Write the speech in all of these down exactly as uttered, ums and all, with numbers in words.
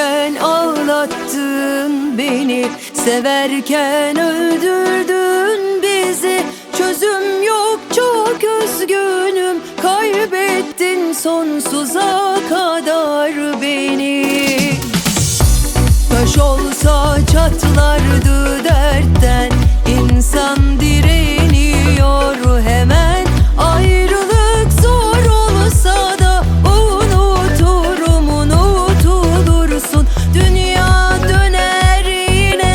Severken ağlattın beni, severken öldürdün bizi. Çözüm yok, çok üzgünüm, kaybettin sonsuza kadar beni. Taş olsa çatlardı dertten, insan direniyor hemen. Ayrılık zor olsa da unuturum, unutulursun. Dünya döner yine,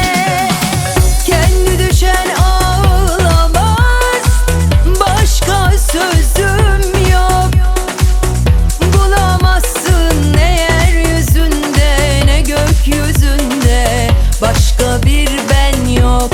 kendi düşen ağlamaz. Başka sözüm yok, bulamazsın ne yeryüzünde ne gökyüzünde. Başka bir ben yok.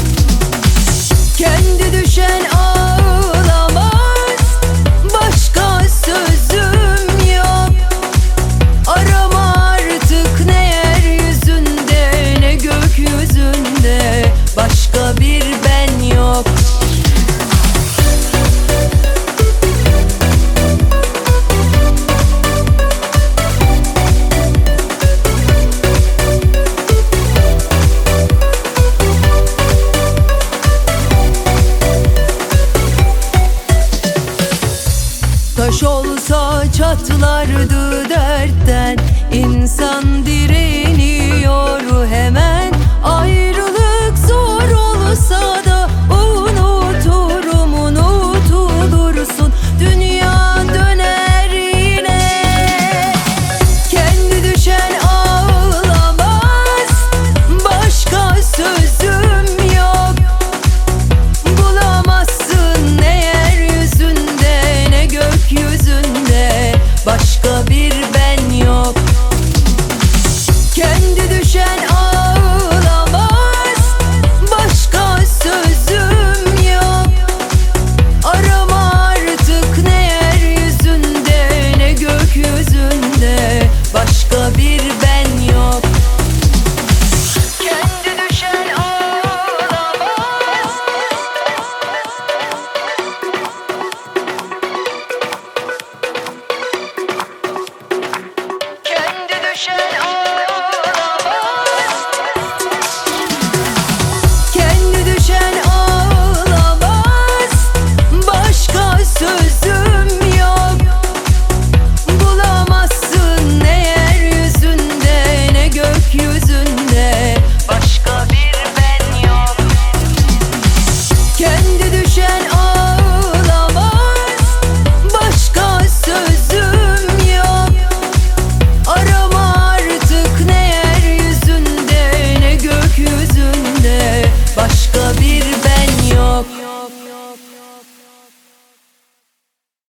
Kendi düşen ağlamaz, başka sözüm yok. Arama artık ne yeryüzünde ne gökyüzünde. Başka bir ben yok. Taş olsa çatlardı dertten, insan direniyor hemen.